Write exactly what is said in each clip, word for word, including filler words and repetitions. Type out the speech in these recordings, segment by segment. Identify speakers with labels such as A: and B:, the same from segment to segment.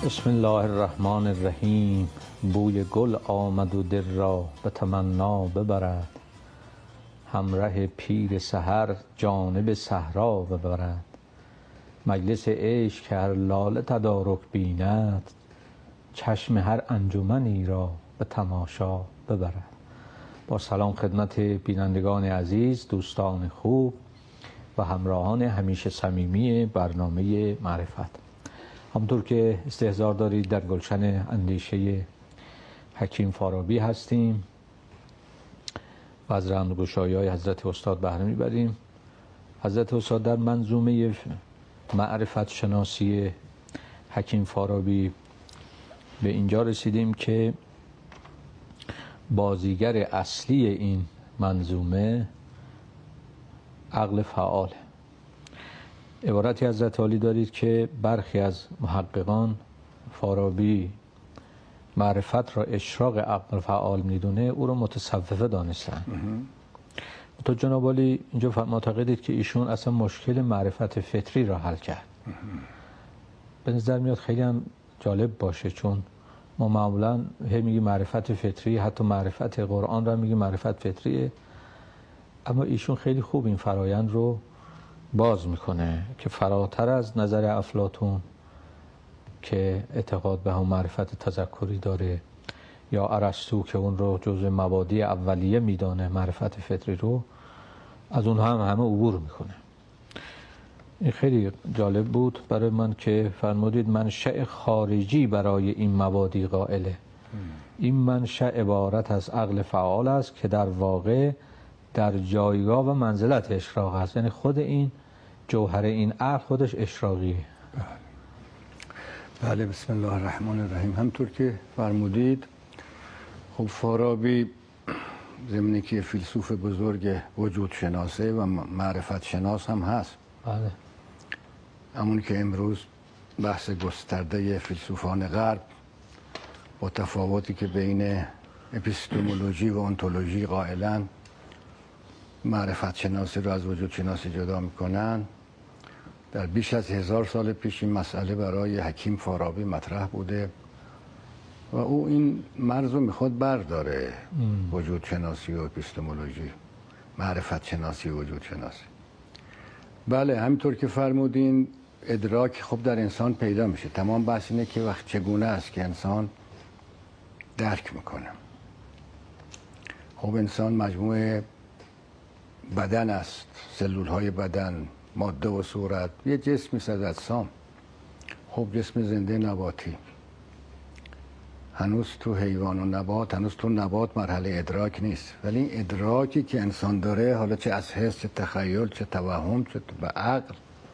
A: بسم الله الرحمن الرحیم. بوی گل آمد و دل را به تمنا ببرد، همره پیر سحر جانب صحرا ببرد. مجلس عشق که هر لاله تدارک بیند، چشم هر انجمنی را به تماشا ببرد. با سلام خدمت بینندگان عزیز، دوستان خوب و همراهان همیشه صمیمی برنامه معرفت. همونطور که استحضار دارید در گلشن اندیشه حکیم فارابی هستیم و از رمزگشایی‌های حضرت استاد بهره میبریم. حضرت استاد در منظومه معرفت شناسی حکیم فارابی به اینجا رسیدیم که بازیگر اصلی این منظومه عقل فعال. عبارتی حضرت عالی دارید که برخی از محققان فارابی معرفت را اشراق عقل فعال میدونه، او را متصوفه دانستن. تو جناب عالی اینجا معتقدید که ایشون اصلا مشکل معرفت فطری را حل کرد. به نظر میاد خیلی هم جالب باشه، چون ما معمولا هی میگیم معرفت فطری، حتی معرفت قرآن را میگیم معرفت فطریه، اما ایشون خیلی خوب این فرایند رو باز میکنه که فراتر از نظر افلاطون که اعتقاد به هم معرفت تذکری داره، یا ارسطو که اون رو جزء مبادی اولیه میدانه معرفت فطری رو، از اون هم همه عبور میکنه. این خیلی جالب بود برای من که فرمودید منشأ خارجی برای این مبادی قائله. این منشأ عبارت از عقل فعال است که در واقع در جایگاه و منزلت اشراق است، یعنی خود این جوهر این عقل خودش اشراقیه.
B: بله، بسم الله الرحمن الرحیم. همطور که فرمودید، خب فارابی ضمن که فیلسوف بزرگ وجود شناسه و معرفت شناس هم هست.
A: بله.
B: همون که امروز بحث گسترده فیلسوفان غرب با تفاوتی که بین اپیستمولوژی و انتولوژی قائلن معرفت شناسی رو از وجود شناسی جدا میکنن، در بیش از هزار سال پیش این مسئله برای حکیم فارابی مطرح بوده و او این مرز رو میخواد برداره. ام. وجود شناسی و اپیستمولوژی، معرفت شناسی و وجود شناسی. بله، همینطور که فرمودین ادراک خب در انسان پیدا میشه. تمام بحث اینه که وقت چگونه است که انسان درک میکنه. خب انسان مجموعه بدن است، سلول های بدن، ماده و صورت، یه جسمی است از اجسام. خب جسم زنده نباتی، هنوز تو حیوان و نبات، هنوز تو نبات مرحله ادراک نیست، ولی این ادراکی که انسان داره، حالا چه از حس، چه تخیل، چه توهم، چه به عقل،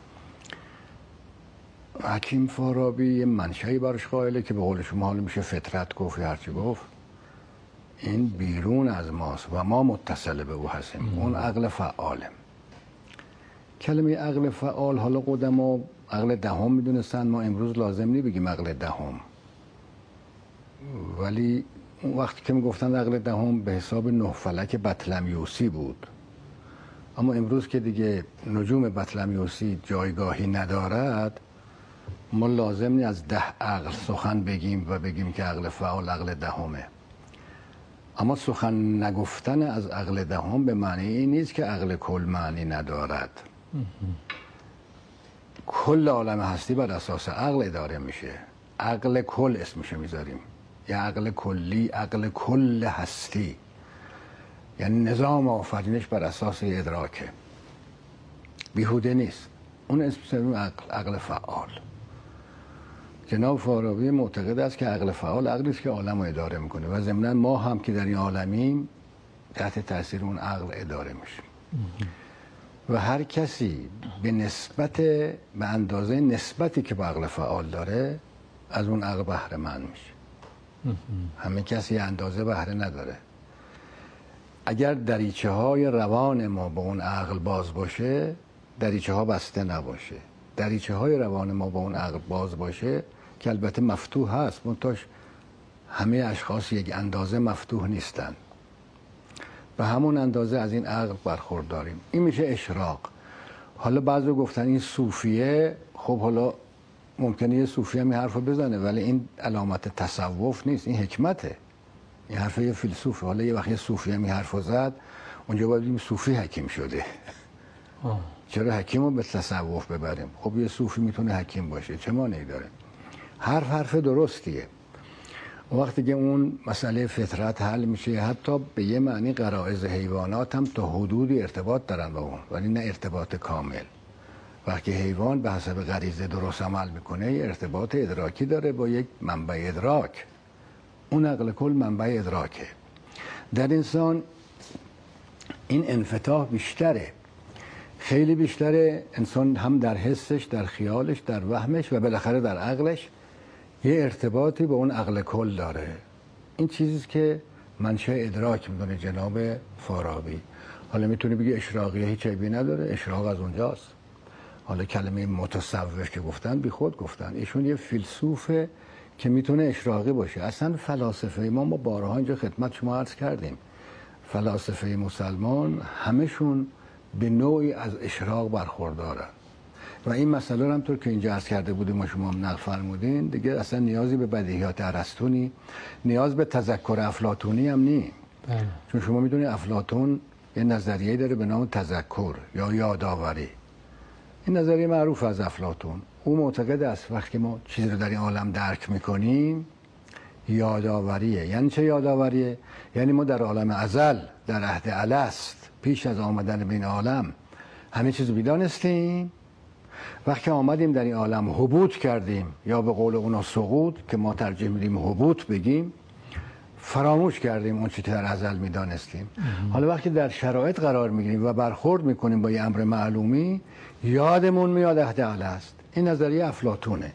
B: حکیم فارابی یه منشأی برش قائله که به قول شما حالا میشه فطرت گفت یا هرچی گفت. این بیرون از ماست و ما متصل به او هستیم. اون عقل فعاله. کلمه عقل فعال حالا قدما عقل دهم میدونستن، ما امروز لازم نی بگیم عقل دهم، ولی اون وقتی که میگفتن عقل دهم به حساب نه فلک بطلمیوسی بود. اما امروز که دیگه نجوم بطلمیوسی جایگاهی ندارد، ما لازم نی از ده عقل سخن بگیم و بگیم که عقل فعال عقل دهمه. اما سخن نگفتن از عقل دهم به معنی این نیست که عقل کل معنی ندارد. کل عالم هستی بر اساس عقل اداره میشه. عقل کل اسمشو میذاریم، یا عقل کلی، عقل کل هستی، یعنی نظام آفرینش بر اساس ادراکه، بیهوده نیست. اون اسم عقل، عقل فعال. جناب فارابی معتقد است که عقل فعال عقلی است که عالم رو اداره میکنه و ضمناً ما هم که در این عالمیم تحت تاثیر اون عقل اداره میشیم. و هر کسی به نسبت، به اندازه نسبتی که با عقل فعال داره از اون عقل بهره مند میشه. همه کسی اندازه بهره نداره. اگر دریچه های روان ما با اون عقل باز باشه، دریچه ها بسته نباشه. دریچه های روان ما با اون عقل باز باشه که البته مفتوح هست، منتاش همه اشخاص یک اندازه مفتوح نیستن، به همون اندازه از این عقل برخورداریم. این میشه اشراق. حالا بعضی گفتن این صوفیه، خب حالا ممکنه یه صوفی هم این حرف رو بزنه، ولی این علامت تصوف نیست، این حکمته. این حرف یه فیلسوفه. حالا یه وقت یه صوفی هم این حرف رو زد، اونجا باید بگیم صوفی حکیم شده. آه. چرا حکیم رو به تصوف ببریم؟ خب یه صوفی میتونه حکیم باشه، چه مانعی داره؟ حرف حرف درستیه. وقتی که اون مسئله فطرت حل میشه، حتی به یه معنی غرایز حیوانات هم تا حدودی ارتباط دارن با اون، ولی نه ارتباط کامل. وقتی حیوان به حسب غریزه درست عمل میکنه، یه ارتباط ادراکی داره با یک منبع ادراک. اون عقل کل منبع ادراکه. در انسان این انفتاح بیشتره، خیلی بیشتره. انسان هم در حسش، در خیالش، در وهمش و بالاخره در عقلش یه ارتباطی با اون عقل کل داره. این چیزی که منشأ ادراک میدونه جناب فارابی. حالا میتونه بگی اشراقیه هیچ عیبی نداره، اشراق از اونجاست. حالا کلمه متصوف که گفتن بی خود گفتن، ایشون یه فیلسوفه که میتونه اشراقی باشه. اصلا فلاسفه ما ما بارها اینجا خدمت شما عرض کردیم، فلاسفه مسلمان همشون به نوعی از اشراق برخوردارن و این مسئله رو هم طور که اینجا عرض کرده بودیم و شما هم نقل فرمودین، دیگه اصلا نیازی به بدیهیات ارسطو نی، نیاز به تذکر افلاطونی هم نی. چون شما میدونید افلاطون یه نظریه داره به نام تذکر یا یادآوری. این نظریه معروف از افلاطون. او معتقد است وقتی ما چیزی رو در این عالم درک میکنیم یادآوریه. یعنی چه یادآوریه؟ یعنی ما در عالم ازل، در عهد الست، پیش از آمدن به این عالم همه چیز میدانستیم. وقتی آمدیم در این عالم هبوط کردیم، یا به قول اونا سقوط که ما ترجیح میدیم هبوط بگیم، فراموش کردیم اون چیزی که در ازل میدانستیم. حالا وقتی در شرایط قرار میگیریم و برخورد میکنیم با یه امر معلومی، یادمون میاد عهد الست. این نظریه افلاطونه.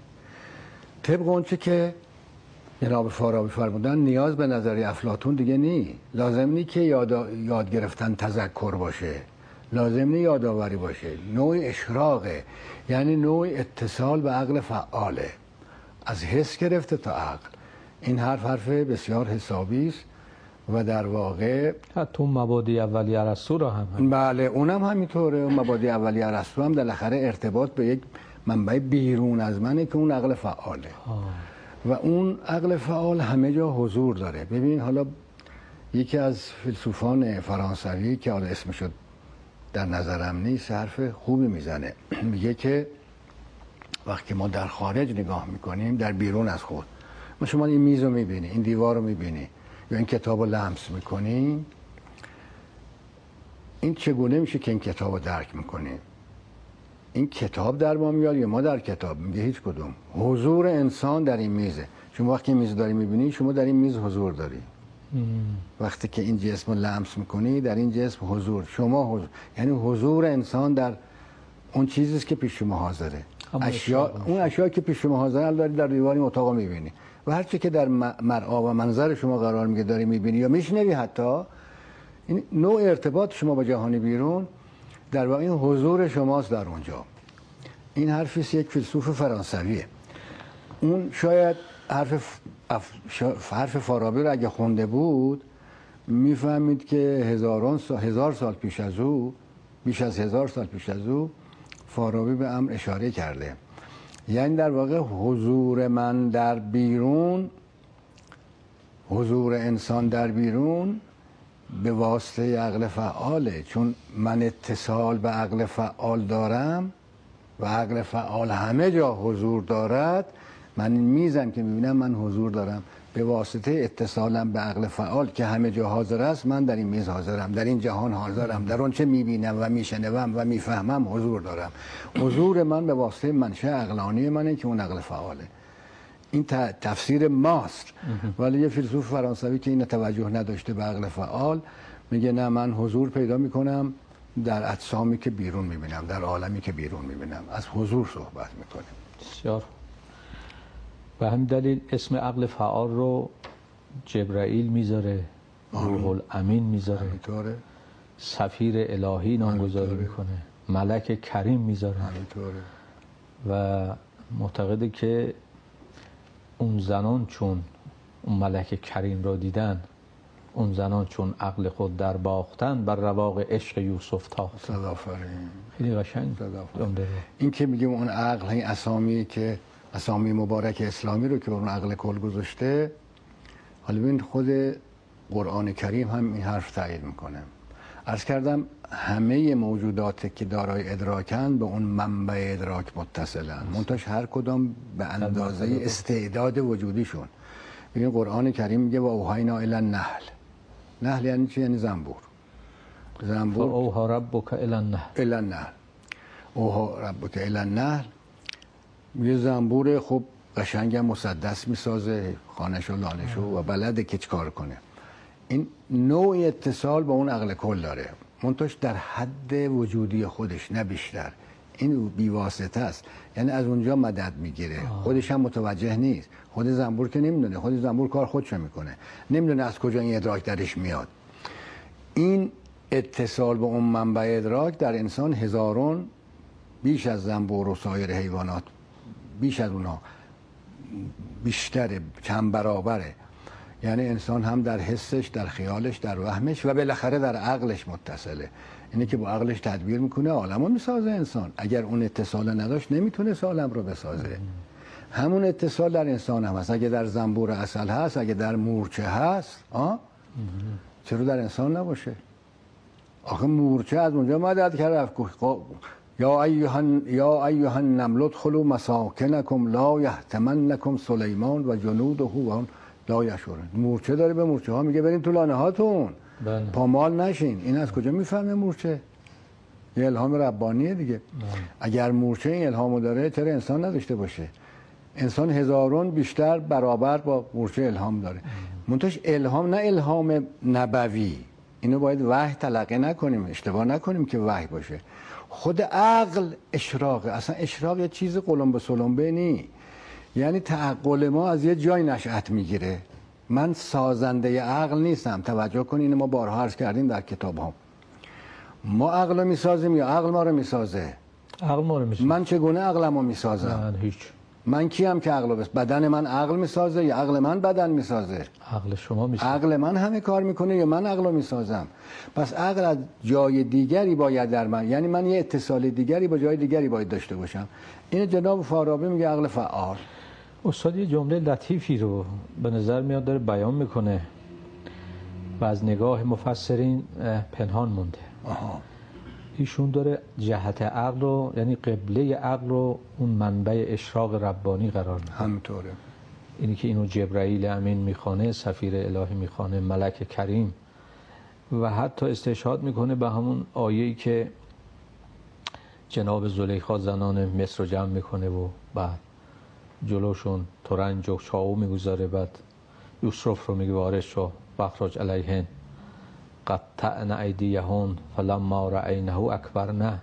B: طبق اون چه که جناب فارابی فرمودن، نیاز به نظریه افلاطون دیگه نی. لازم نی که یاد, یاد گرفتن تذکر باشه، لازم نی یادآوری باشه. نوع اشراقه، یعنی نوع اتصال به عقل فعاله، از حس گرفته تا عقل. این حرف حرف بسیار حسابی است و در واقع
A: حتی مبادی اولی ارسطو را هم, هم
B: بله اونم همینطوره. اون مبادی اولی ارسطو هم بالاخره ارتباط به یک منبع بیرون از منه که اون عقل فعاله. آه. و اون عقل فعال همه جا حضور داره. ببین حالا یکی از فیلسوفان فرانسوی که حالا اسمش در نظرم نیست حرف خوبی میزنه، میگه که وقتی ما در خارج نگاه میکنیم، در بیرون از خود، ما شما این میز رو میبینی، این دیوار رو میبینی یا این کتاب رو لمس میکنی، این چگونه میشه که این کتاب رو درک میکنیم؟ این کتاب در ما میاد یا ما در کتاب؟ میگه هیچ کدوم. حضور انسان در این میزه. شما وقتی این میز داری میبینی، شما در این میز حضور داری. ام. وقتی که این جسم رو لمس میکنی، در این جسم حضور، شما حضور، یعنی حضور انسان در اون چیزیست که پیش شما حاضره. اشیا، اون اشیایی که پیش شما حاضره داری در دیواری اتاق میبینی و هر چی که در مرآ و منظر شما قرار میگیره داری میبینی یا میشنوی. حتی این نوع ارتباط شما با جهان بیرون در واقع این حضور شماست در اونجا. این حرفیست یک فیلسوف فرانسویه. اون شاید حرف اف... حرف فارابی رو اگه خونده بود میفهمید که هزاران سال، هزار سال پیش از او، بیش از هزار سال پیش از او، فارابی به امر اشاره کرده. یعنی در واقع حضور من در بیرون، حضور انسان در بیرون به واسطه عقل فعاله. چون من اتصال به عقل فعال دارم و عقل فعال همه جا حضور دارد، من این میزم که میبینم من حضور دارم به واسطه اتصالم به عقل فعال که همه جا حاضر است. من در این میز حاضرم، در این جهان حاضرم، در اون چه میبینم و میشنوم و میفهمم حضور دارم. حضور من به واسطه منشأ عقلانی منه که اون عقل فعاله. این تفسیر ماست. ولی یه فیلسوف فرانسوی که این توجه نداشته به عقل فعال میگه نه، من حضور پیدا میکنم در اجسامی که بیرون میبینم، در عالمی که بیرون میبینم. از حضور صحبت میکنیم.
A: بسیار. به همین دلیل اسم عقل فعال رو جبرائیل میذاره، روح الامین میذاره،
B: همینطوره.
A: سفیر الهی نامگذاری میکنه، ملک کریم میذاره،
B: همینطوره.
A: و معتقده که اون زنان چون اون ملک کریم را دیدن، اون زنان چون عقل خود در باختن، بر رواق عشق یوسف تاختن.
B: صد آفرین.
A: خیلی قشنگ.
B: این که میگیم اون عقل، این اسامی که اسامی مبارک اسلامی رو که اون عقل کل گذاشته، حالا ببین خود قرآن کریم هم این حرف تایید میکنه. عرض کردم همه موجوداتی که دارای ادراکن به اون منبع ادراک متصلن، منتاش هر کدام به اندازه استعداد وجودیشون. ببین قرآن کریم میگه و اوحینا الی النحل. نحل یعنی چی؟ یعنی زنبور. زنبور
A: اوحا ربک الی النحل.
B: الی النحل. اوحا ربک الی النحل. یه زنبور خوب قشنگ مسدس میسازه، خانشو لانشو و بلده که چیکار کنه. این نوع اتصال با اون عقل کل داره، منتاش در حد وجودی خودش نه بیشتر. این بیواسطه است، یعنی از اونجا مدد میگیره، خودش هم متوجه نیست. خود زنبور که نمیدونه، خود زنبور کار خودشو میکنه، نمیدونه از کجا این ادراک درش میاد. این اتصال با اون منبع ادراک در انسان هزارون بیش از زنبور و سایر حیوانات، بیش از اونها بیشتره، چند برابره. یعنی انسان هم در حسش، در خیالش، در وهمش و بالاخره در عقلش متصله. اینه که با عقلش تدبیر میکنه، عالمو میسازه. انسان اگر اون اتصال نداشت نمیتونه عالم رو بسازه. همون اتصال در انسان هم هست. اگه در زنبور عسل هست، اگه در مورچه هست، آه؟ چرا در انسان نباشه؟ آخه مورچه از اونجا مدد کرد، یا ایها یا ایها النمل ادخلوا مساکنکم لا یحطمنکم سلیمان و جنوده و لا یشعرون. مورچه داره به مورچه ها میگه برین تو لانه هاتون، پامال نشین. این از کجا میفهمه مورچه؟ یه الهام ربانیه دیگه. بله. اگر مورچه این الهامو داره چرا انسان نداشته باشه؟ انسان هزارون بیشتر برابر با مورچه الهام داره. منتش الهام نه الهام نبوی، اینو باید وحی تلقی نکنیم، اشتباه نکنیم که وحی باشه. خود عقل اشراقه. اصلا اشراق یه چیز قلمبه سلمبه نی، یعنی تعقل ما از یه جای نشأت میگیره. من سازنده عقل نیستم. توجه کنین، ما بارها عرض کردیم در کتاب ها، ما عقل رو میسازیم یا عقل ما رو میسازه؟
A: عقل ما رو میسازه.
B: من چگونه عقلم رو میسازم؟
A: من هیچ.
B: من کیم که عقل رو بس؟ بدن من عقل میسازه یا عقل من بدن میسازه؟
A: عقل شما میسازه.
B: عقل من همه کار میکنه یا من عقل رو میسازم؟ پس عقل از جای دیگری باید در من، یعنی من یه اتصال دیگری با جای دیگری باید داشته باشم. این جناب فارابی میگه عقل فعال.
A: استاد یه جمله لطیفی رو به نظر میاد داره بیان میکنه و از نگاه مفسرین پنهان مونده.
B: آها.
A: ایشون داره جهت عقل رو، یعنی قبله عقل رو اون منبع اشراق ربانی قرار میده.
B: همینطوره.
A: اینی که اینو جبرائیل امین میخوانه، سفیر الهی میخوانه، ملک کریم، و حتی استشهاد میکنه به همون آیه‌ای که جناب زلیخا زنان مصر رو جمع میکنه و بعد جلوشون ترنج و چاقو میگذاره، بعد یوسف رو میگه وارد شو واخرج علیهن قطعن ایدیهن فلما رأینه اکبرنه.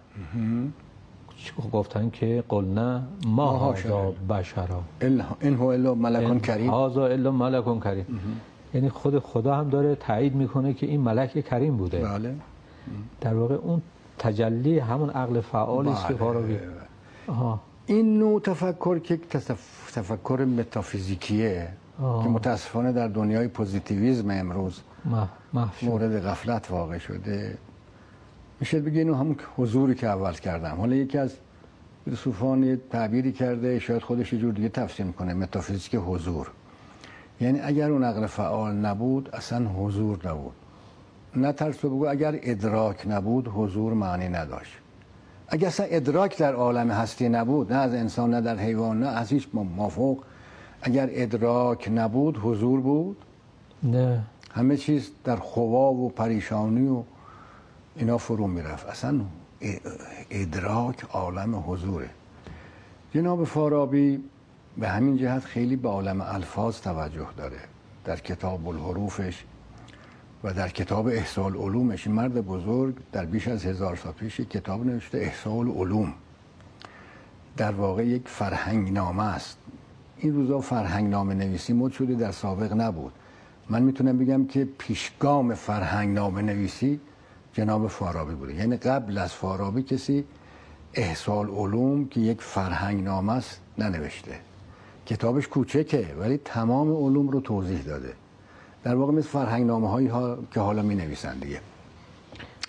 A: گفتن که قلنا ما هذا بشرا
B: این هو الا ملک کریم،
A: هذا الا ملک کریم. یعنی خود خدا هم داره تایید میکنه که این ملک کریم بوده.
B: بله.
A: در واقع اون تجلی همون عقل فعالی است که فارابی. آها.
B: این نوع تفکر که تفکر متافیزیکیه که متاسفانه در دنیای پوزیتیویسم امروز مورد غفلت واقع شده، میشه بگه اینو همون حضوری که اول کردم. حالا یکی از فیلسوفان تعبیری کرده، شاید خودش یه جور دیگه تفسیر میکنه، متافیزیک حضور. یعنی اگر اون عقل فعال نبود اصلا حضور نبود. نه ترس بگو اگر ادراک نبود حضور معنی نداشت. اگر اصلا ادراک در عالم هستی نبود، نه از انسان نه در حیوان نه از هیچ مافوق، اگر ادراک نبود حضور بود؟
A: نه.
B: همه چیز در خوا و پریشانی و اینا فرو میرفت. اصلا ادراک عالم حضوره. جناب فارابی به همین جهت خیلی به عالم الفاظ توجه داره. در کتاب الحروفش و در کتاب احصاء العلومش، این مرد بزرگ در بیش از هزار سال پیش کتاب نوشته احصاء العلوم. در واقع یک فرهنگ نامه است. این روزا فرهنگ نامه نویسی مد شده، در سابق نبود. من میتونم بگم که پیشگام فرهنگ نامه نویسی جناب فارابی بوده. یعنی قبل از فارابی کسی احصاء العلوم که یک فرهنگ نامه است ننوشته. کتابش کوچکه ولی تمام علوم رو توضیح داده. در واقع مثل فرهنگ نامه هایی ها که حالا می نویسن دیگه.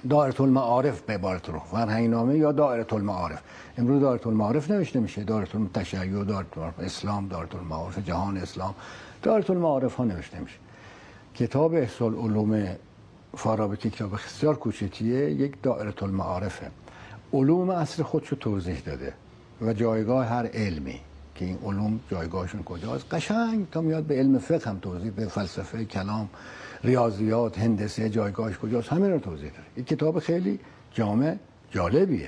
B: دائره المعارف به عبارت رو فرهنگ نامه یا دائره المعارف. امروز دائره المعارف نوشته میشه، دائره التشیع، دائره اسلام، دائره المعارف جهان اسلام، دائره المعارف ها نوشته میشه. کتاب احصاء العلوم فارابی که کتاب بسیار کوچکیه، یک دائره المعارفه، علوم اصل خودش رو توضیح داده و جایگاه هر علمی که این علوم جایگاهشون کجاست، قشنگ تا میاد به علم فقه هم توضیح، به فلسفه کلام، ریاضیات، هندسه جایگاهش کجاست، همین رو توضیح داره. این کتاب خیلی جامع جالبیه.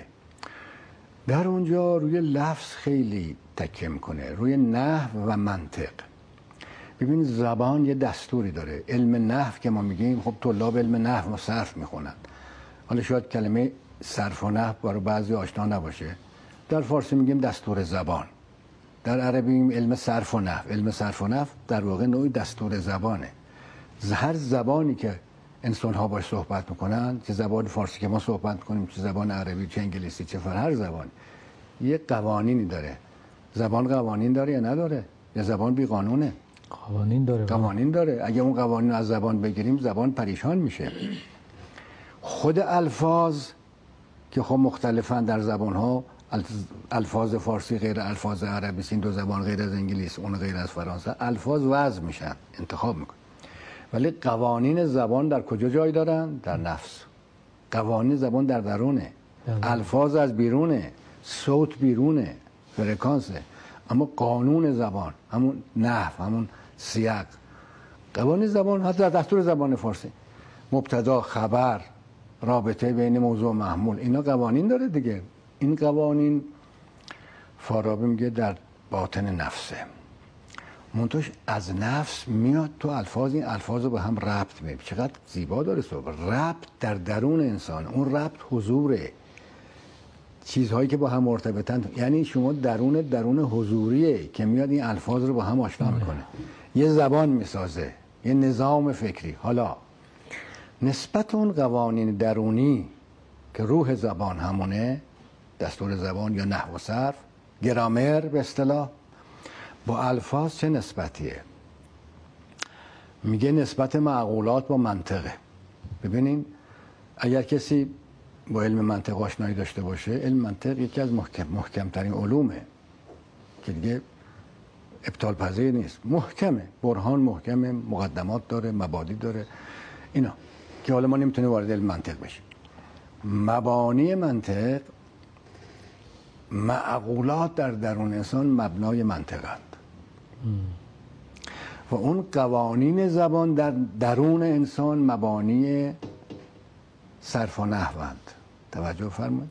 B: در اونجا روی لفظ خیلی تکیه میکنه، روی نحو و منطق. ببین زبان یه دستوری داره. علم نحو که ما میگیم، خب طلاب علم نحو و صرف میخونن. حالا شاید کلمه صرف و نحو برای بعضی آشنا نباشه. در فارسی میگیم دستور زبان، در عربی میگیم علم صرف و نحو. علم صرف و نحو در واقع نوعی دستور زبانه. هر زبانی که انسان ها باش صحبت میکنن، چه زبان فارسی که ما صحبت میکنیم، چه زبان عربی، چه انگلیسی، چه فر هر زبانی یه قوانینی داره. زبان قوانین داره یا نداره؟ یا زبان بی قانونه؟
A: قوانین داره.
B: قوانین داره. اگه اون قوانین از زبان بگیریم زبان پریشان میشه. خود الفاظ که خب مختلفن در زبان ها، الفاظ فارسی غیر الفاظ عربی، این دو زبان غیر از انگلیس، اون غیر از فرانسه، الفاظ وضع میشن، انتخاب میکن. ولی قوانین زبان در کجا جای دارن؟ در نفس. قوانین زبان در درونه، الفاظ از بیرونه، صوت بیرونه، فرکانسه. اما قانون زبان، همون نحو، همون سیاق، قوانین زبان حتی در دستور زبان فارسی، مبتدا، خبر، رابطه بین موضوع و محمول، اینا قوانین داره دیگه. این قوانین فارابی میگه در باطن نفسه، منتوش از نفس میاد تو الفاظ. این الفاظ رو به هم ربط میده. چقدر زیبا داره صحبت. ربط در درون انسان، اون ربط حضوره، چیزهایی که با هم مرتبطن. یعنی شما درون درون حضوریه که میاد این الفاظ رو با هم آشنا میکنه، یه زبان میسازه، یه نظام فکری. حالا نسبت اون قوانین درونی که روح زبان همونه، دستور زبان یا نحو و صرف، گرامر به اصطلاح، با الفاظ چه نسبتیه؟ میگه نسبت معقولات با منطقه. ببینین اگر کسی با علم منطق آشنایی داشته باشه، علم منطق یکی از محکم محکمترین علومه که دیگه ابطال پذیر نیست، محکمه، برهان محکمه، مقدمات داره، مبادی داره، اینا که حالا ما نمیتونیم وارد علم منطق بشیم. مبانی منطق، معقولات در درون انسان مبنای منطقند و اون قوانین زبان در درون انسان مبانی صرف و نحوند. توجه فرمایید.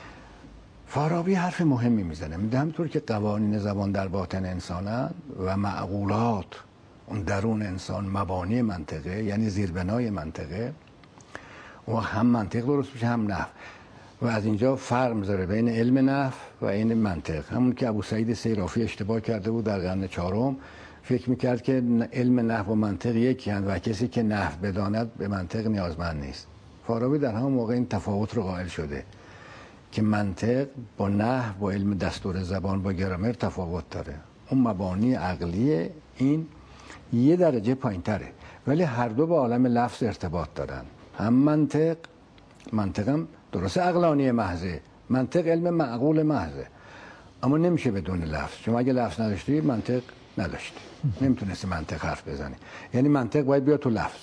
B: فارابی حرف مهمی میزنه، میگه همونطور که قوانین زبان در باطن انسانند و معقولات اون درون انسان مبانی منطقه، یعنی زیربنای منطقه، و هم منطق درست میشه هم نحو. و از اینجا فرق میذاره بین علم نحو و این منطق. همون که ابو سعید سیرافی اشتباه کرده بود در قرن چهارم، فکر میکرد که علم نحو و منطق یکی هست و کسی که نحو بداند به منطق نیازمند نیست. فارابی در همون موقع این تفاوت رو قائل شده که منطق با نحو، با علم دستور زبان، با گرامر تفاوت داره. اون مبانی عقلی این یه درجه پایین تره، ولی هر دو با عالم لفظ ارتباط دارن. هم منطق، منطق هم درست عقلانی محضه، منطق علم معقول محضه، اما نمیشه بدون لفظ. شما اگه لفظ نداشتی منطق نداشتی، نمیتونستی منطق حرف بزنی. یعنی منطق باید بیاد تو لفظ.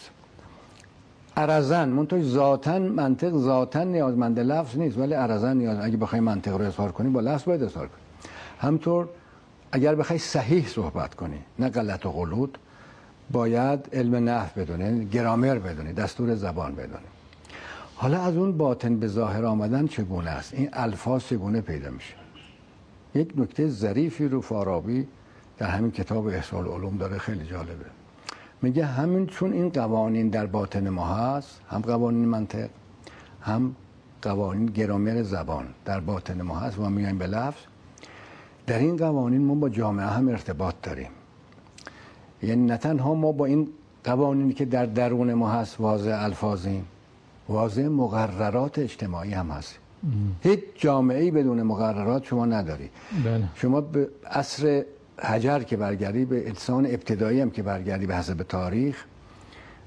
B: ارزن منطق ذاتن، منطق ذاتن نیازمند لفظ نیست، ولی ارزن نیاز. اگه بخوای منطق رو اظهار کنی با لفظ باید اظهار کنی. همطور اگر بخوای صحیح صحبت کنی نه غلط و غلوط، باید علم نحو بدونی، گرامر بدونی، دستور زبان بدونی. حالا از اون باطن به ظاهر آمدن چگونه است؟ این الفاظ چگونه پیدا میشه؟ یک نکته ظریفی رو فارابی در همین کتاب احصاء العلوم داره، خیلی جالبه. میگه همین چون این قوانین در باطن ما هست، هم قوانین منطق هم قوانین گرامر زبان در باطن ما هست و ما میایم به لفظ، در این قوانین ما با جامعه هم ارتباط داریم. یعنی نه تنها ما با این قوانینی که در درون ما هست واضح الفاظیم، واضح مقررات اجتماعی هم هست. ام. هیچ جامعه‌ای بدون مقررات شما نداری. بله. شما به عصر حجر که برگردی، به انسان ابتدایی هم که برگردی به حسب تاریخ،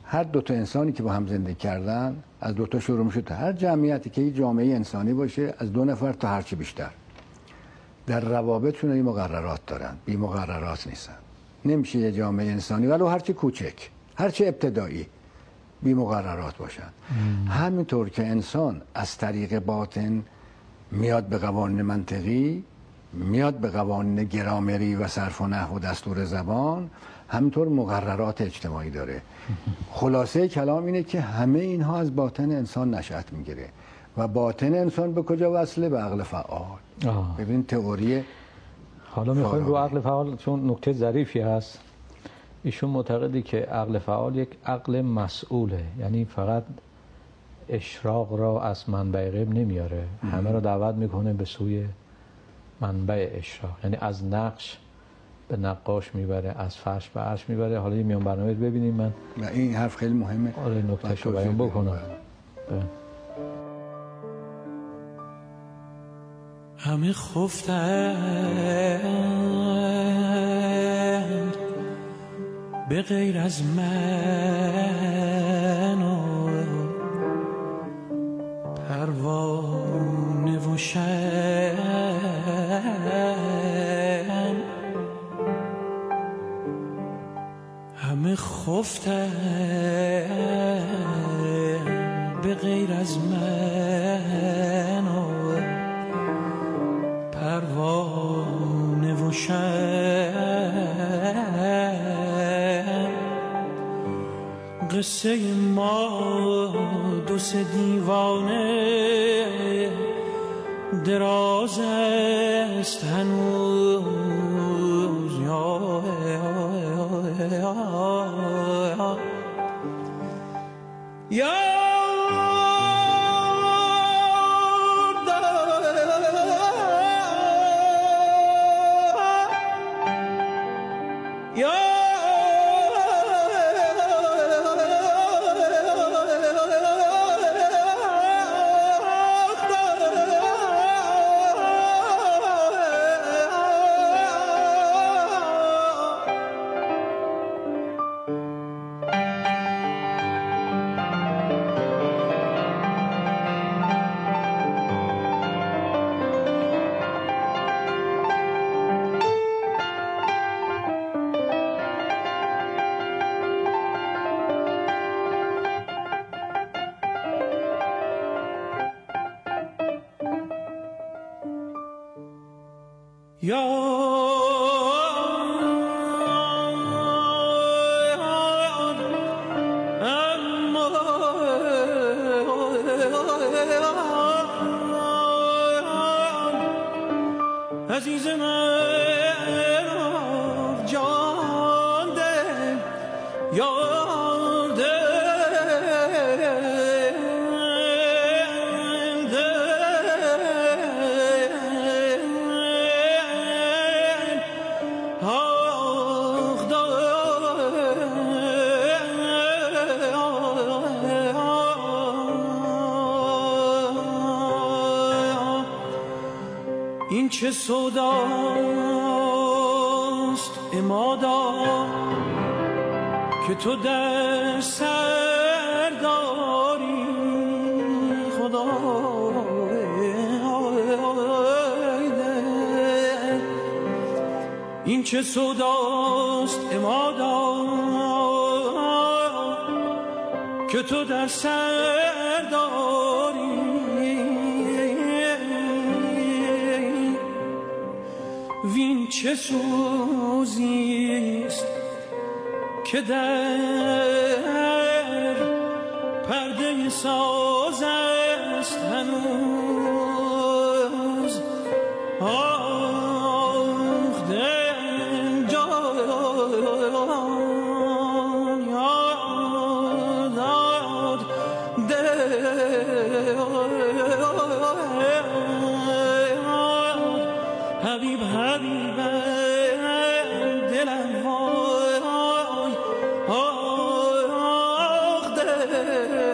B: هر دو تا انسانی که با هم زندگی کردن از دو تا شروع میشه. هر جمعیتی که یه جامعه انسانی باشه از دو نفر تا هرچی بیشتر در روابطشون این مقررات دارن، بی مقررات نیستن. نمیشه یه جامعه انسانی ولو هرچی کوچک، هرچی ابتدایی بی مقررات باشن. ام. همینطور که انسان از طریق باطن میاد به قوانین منطقی، میاد به قوانین گرامری و صرف و نحو و دستور زبان، همینطور مقررات اجتماعی داره. خلاصه کلام اینه که همه اینها از باطن انسان نشأت میگیره و باطن انسان به کجا وصله؟ به عقل فعال. آه. ببین تئوری.
A: حالا میخوایم رو عقل فعال، چون نکته ظریفی هست. ایشون معتقدی که عقل فعال یک عقل مسئوله، یعنی فقط اشراق را از منبع غیب نمیاره، همه را دعوت میکنه به سوی منبع اشراق، یعنی از نقش به نقاش میبره، از فرش به عرش میبره. حالا یه میان برنامه ببینیم. من
B: و این حرف خیلی مهمه.
A: آره نکتهش رو بیان بکنم.
C: همه خفتند به غیر از من و پروانه و شمع، همه خفتند به غیر از من و پروانه و شمع. قصه ما دو سه دیوانه دراز است هنوز، یا یا عزیز من جان ده یار ده این چه سوداست امادا که تو در سر داری خدا. این چه سوداست امادا که تو در سر داری، وین چه سوزیست که در پرده ساز است هنوز. آخ دل جان یاد دل حبیب حبیب دلم وای آخ دل.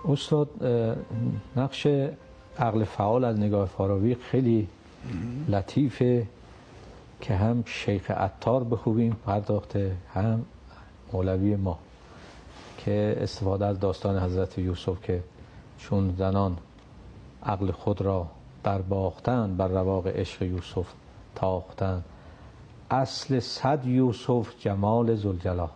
A: استاد نقش عقل فعال از نگاه فارابی خیلی لطیفه که هم شیخ عطار به خوبی پرداخته، هم مولوی ما که استفاده از داستان حضرت یوسف که چون زنان عقل خود را در باختن بر رواق عشق یوسف تاختن، اصل صد یوسف جمال ذوالجلال،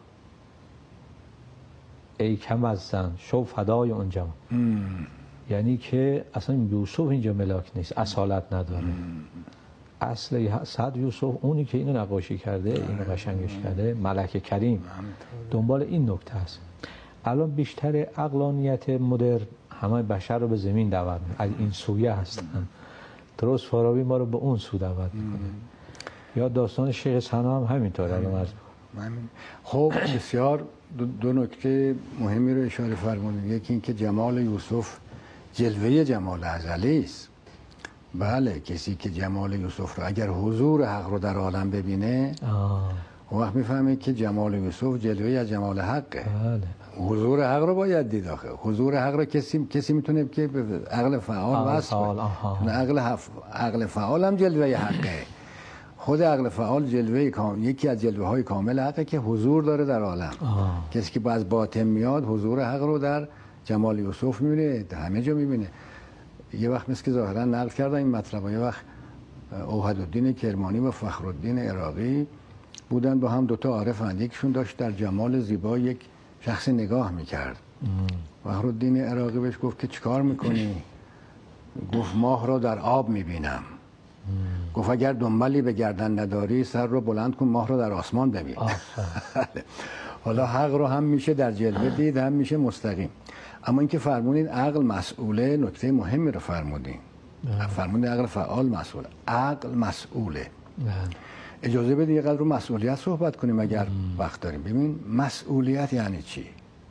A: ای کم از زن شو فدای اون جمال. یعنی که اصلا یوسف اینجا ملاک نیست، اصالت نداره. اصل صد یوسف اونی که اینو نقاشی کرده، اینو قشنگش کرده، ملک کریم دنبال این نکته است. الان بیشتر عقلانیت مدرن همه بشر رو به زمین دعوت میکنه، از این سویه هستن. درست فارابی ما رو به اون سو دعوت میکنه. یا داستان شیخ سنا هم همینطوره. الان
B: خب بسیار دو, دو نکته مهمی رو اشاره فرمودید. یکی اینکه جمال یوسف جلوه جمال ازلی است. بله، کسی که جمال یوسف رو اگر حضور حق رو در عالم ببینه اون وقت میفهمه که جمال یوسف جلوه از جمال حقه.
A: بله.
B: حضور حق رو باید دید. آخه حضور حق رو کسی کسی میتونه که عقل فعال وصل کنه. عقل حف... عقل فعال هم جلوه حقه. خود عقل فعال جلوه کام... یکی از جلوه های کامل حقه که حضور داره در عالم. آه. کسی که از باطن میاد حضور حق رو در جمال یوسف میبینه، همه جا میبینه. یه وقت مثل که ظاهرا نقل کردن این مطلب، یه وقت اوحدالدین کرمانی و فخرالدین عراقی بودن با هم دوتا عارفند، یکیشون داشت در جمال زیبا یک شخص نگاه میکرد. فخرالدین عراقی بهش گفت که چیکار میکنی؟ گفت ماه را در آب میبینم. گفت اگر دنبالی به گردن نداری سر رو بلند کن، ماه رو در آسمان ببین. حالا حق رو هم میشه در جلوه دید، هم میشه مستقیم. اما اینکه فرمودین عقل مسئوله، نکته مهمی رو فرمودین. فرمودین عقل فعال مسئوله. عقل مسئوله. اجازه بدید یه قدر رو مسئولیت صحبت کنیم اگر وقت داریم. ببین مسئولیت یعنی چی؟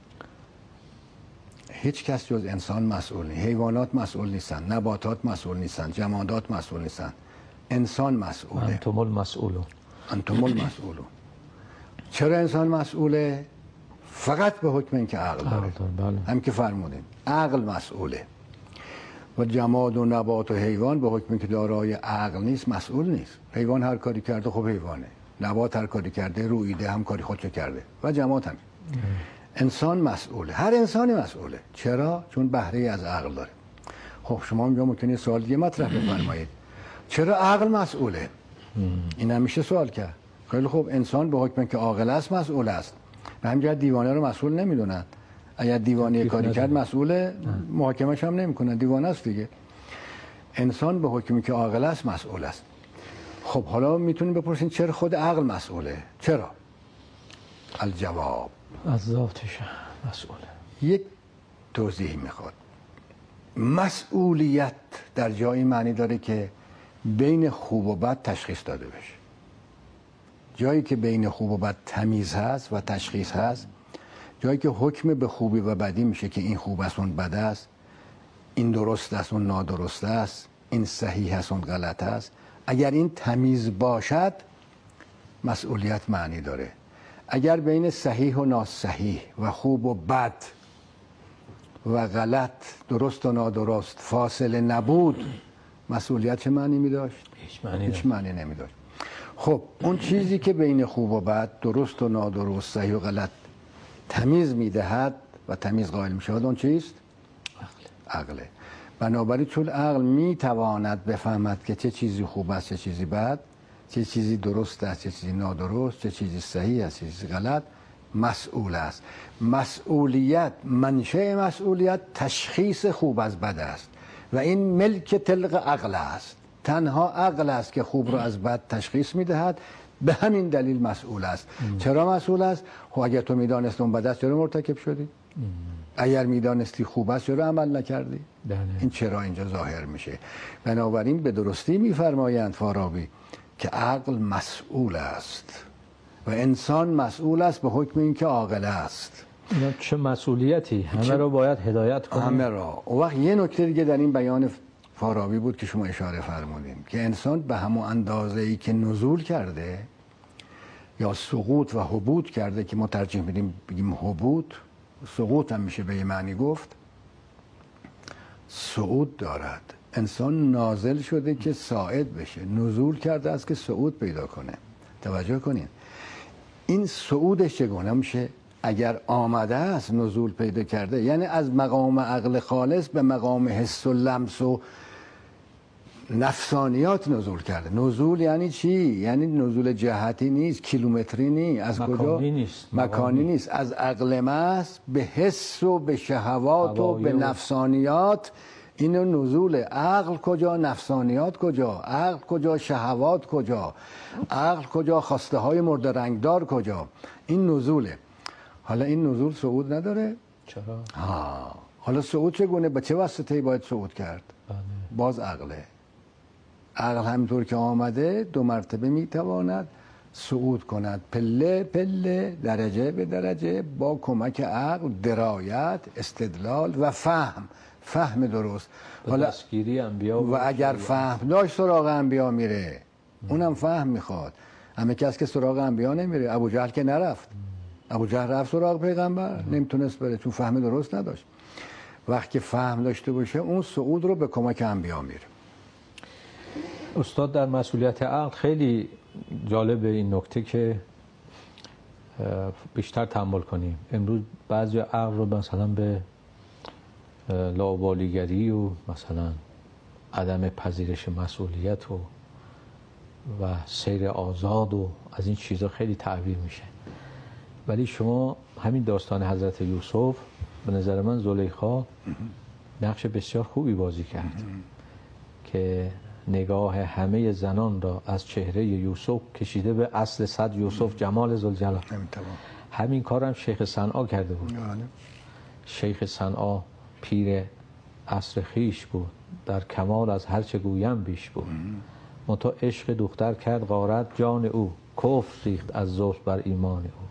B: هیچ کس جز انسان مسئول نیست. حیوانات مسئول نیستن، نباتات مسئول نیستن، جمادات مسئول نیستن. انسان مسئوله.
A: انتم المسئولون.
B: انتم المسئولون. چرا انسان مسئوله؟ فقط به حکم اینکه عقل داره.
A: بله.
B: هم که فرمودین عقل مسئوله. و جماد و نبات و حیوان به حکم اینکه دارای عقل نیست مسئول نیست. حیوان هر کاری کرده خب حیوانه، نبات هر کاری کرده رویده هم کاری خودشو کرده و جماد هم. انسان مسئوله. هر انسانی مسئوله. چرا؟ چون بهره از عقل داره. خب شما اینجا ممکنه سوال دیگه مطرح بفرمایید. چرا عقل مسئوله؟ این هم میشه سوال کرد. خیلی خوب، انسان به حکم که عاقل است مسئول است. به همین جهت دیوانه رو مسئول نمیدونن. اگر دیوانه کاری کرد مسئول محاکمش هم نمیکنن، دیوانه است دیگه. انسان به حکمی که عاقل است مسئول است. خب حالا میتونیم بپرسین چرا خود عقل مسئوله؟ چرا؟ الجواب
A: از ذاتش مسئوله.
B: یک توضیح میخواد. مسئولیت در جایی معنی داره که بین خوب و بد تشخیص داده بشه. جایی که بین خوب و بد تمیز هست و تشخیص هست، جایی که حکم به خوبی و بدی میشه که این خوب است اون بد است، این درست است اون نادرست است، این صحیح است اون غلط است، اگر این تمیز باشد مسئولیت معنی داره. اگر بین صحیح و ناصحیح و خوب و بد و غلط، درست و نادرست فاصله نبود، مسئولیت چه معنی می داشت؟
A: هیچ معنی,
B: هیچ معنی نمی داشت. خب اون چیزی که بین خوب و بد، درست و نادرست، صحیح و غلط تمیز می دهد و تمیز قائل می شود، اون چیست؟ عقل. عقله. بنابراین چون عقل می تواند بفهمد که چه چیزی خوب است چه چیزی بد، چه چیزی درست است چه چیزی نادرست، چه چیزی صحیح است چه چیزی غلط، مسئول است. مسئولیت، منشأ مسئولیت تشخیص خوب از بد است و این ملک تلق عقل است. تنها عقل است که خوب رو از بد تشخیص میدهد، به همین دلیل مسئول است. ام. چرا مسئول است؟ خب اگر تو میدانستی اون بد است چرا مرتکب شدی؟ ام. اگر میدانستی خوب است چرا عمل نکردی؟ دانه. این چرا اینجا ظاهر میشه. بنابراین به درستی میفرمایند فارابی که عقل مسئول است و انسان مسئول است به حکم اینکه عاقل است.
A: اینا چه مسئولیتی؟ همه چه... رو باید هدایت کنیم.
B: همه را. و وقت یه نکته دیگه در این بیان فارابی بود که شما اشاره فرمودین که انسان به همون اندازه‌ای که نزول کرده یا سقوط و هبوط کرده، که ما ترجیح میدیم بگیم هبوط، سقوط هم میشه به یه معنی گفت، صعود دارد. انسان نازل شده که صاعد بشه، نزول کرده است که صعود پیدا کنه. توجه کنین این صعودش چگونه میشه؟ اگر آمده است نزول پیدا کرده، یعنی از مقام عقل خالص به مقام حس و لمس و نفسانیات نزول کرده. نزول یعنی چی؟ یعنی نزول جهتی نیست، کیلومتری نیست، از
A: مکانی
B: کجا؟
A: نیست.
B: مکانی نیست. از عقل محض به حس و به شهوات و به نفسانیات. این نزول. عقل کجا؟ نفسانیات کجا؟ عقل کجا؟ شهوات کجا؟ عقل کجا؟ خواسته های مرد رنگدار کجا؟ این نزوله. حالا این نزول صعود نداره؟
A: چرا؟
B: ها. حالا صعود چگونه؟ به چه واسطه‌ای باید صعود کرد؟
A: بله.
B: باز عقله. عقل همینطور که آمده دو مرتبه میتواند صعود کند، پله پله، درجه به درجه، با کمک عقل، درایت، استدلال و فهم، فهم درست.
A: حالا دستگیری انبیا
B: و اگر فهم داشت سراغ انبیا میره، اونم فهم میخواد. همه کس که سراغ انبیا نمیره. ابو جهل که نرفت. ابو جهل رفت سراغ پیغمبر، نمیتونست بره چون فهم درست نداشت. وقتی فهم داشته باشه اون صعود رو به کمک انبیا میره.
A: استاد در مسئولیت عقل خیلی جالب این نکته که بیشتر تأمل کنیم. امروز بعضی عقل رو مثلا به لاابالیگری و مثلا عدم پذیرش مسئولیت و و سیر آزاد و از این چیزا خیلی تعبیر میشه. ولی شما همین داستان حضرت یوسف، به نظر من زلیخا نقش بسیار خوبی بازی کرد که نگاه همه زنان را از چهره یوسف کشیده به اصل صد یوسف جمال ذوالجلال. همین کارم شیخ صنعا کرده بود. شیخ صنعا پیر عصر خیش بود، در کمال از هرچه گویم بیش بود. منتها عشق دختر کرد غارت جان او، کفر ریخت از زلف بر ایمان او.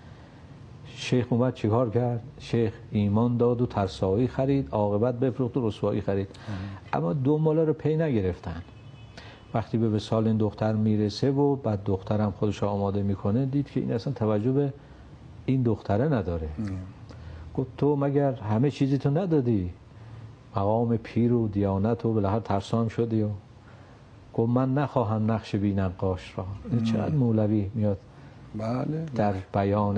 A: شیخ اومد چیکار کرد؟ شیخ ایمان داد و ترسایی خرید، عاقبت بفروخت و رسوایی خرید. اما دو مالا رو پی نگرفتن. وقتی به وصال این دختر میرسه و بعد دخترم خودش رو آماده میکنه، دید که این اصلا توجه به این دختره نداره. گفت تو مگر همه چیزی تو ندادی؟ مقام پیر و دیانت و بالاخره ترسان شدی. و گفت من نخواهم نقش بی نقاش را. این چقدر مولوی میاد
B: بله
A: در بیان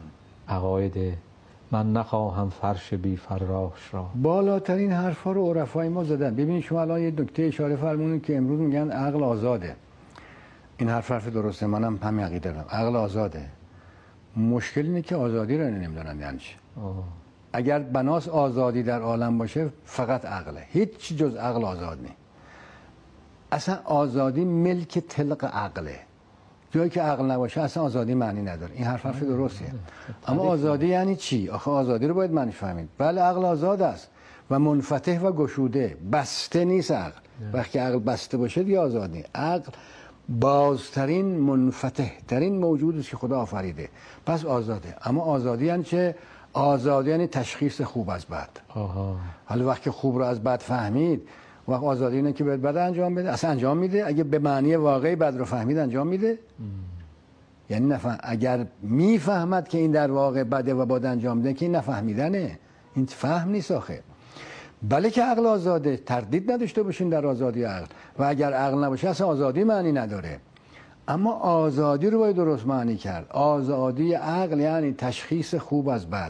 A: عقاید من نخواهم فرش بی فراش را.
B: بالاترین حرفا رو عرفای ما زدن. ببینید شما الان یه نکته اشاره فرمودید که امروز میگن عقل آزاده. این حرف حرف درسته، منم همین عقیده دارم. عقل آزاده. مشکل اینه که آزادی رو نمیدونن یعنی چی. اگر بناس آزادی در عالم باشه فقط عقله، هیچ چی جز عقل آزاد نیست. اصلا آزادی ملک طلق عقله. جایی که عقل نباشه اصلا آزادی معنی نداره. این حرف حرف درستیه. اما آزادی یعنی چی؟ آخه آزادی رو باید معنی فهمید. بله عقل آزاد است و منفتح و گشوده، بسته نیست عقل. وقتی عقل بسته باشه دیگه آزاد نیست. عقل بازترین منفتح ترین موجودی که خدا آفریده، پس آزاده. اما آزادی یعنی چه؟ آزادی یعنی تشخیص خوب از بد.
A: آها.
B: حالا وقتی خوب رو از بد فهمید، وقت آزادی اینه که باید بد انجام بده. اصلا انجام میده. اگه به معنی واقعی بد رو فهمید انجام میده. ام. یعنی نفهم. اگر میفهمد که این در واقع بده و باید انجام بده، که این نفهمیدنه، این فهم نیست آخه. بله که عقل آزاده، تردید نداشته باشین در آزادی عقل. و اگر عقل نباشه اصلا آزادی معنی نداره. اما آزادی رو باید درست معنی کرد. آزادی عقل یعنی تشخیص خوب از بد.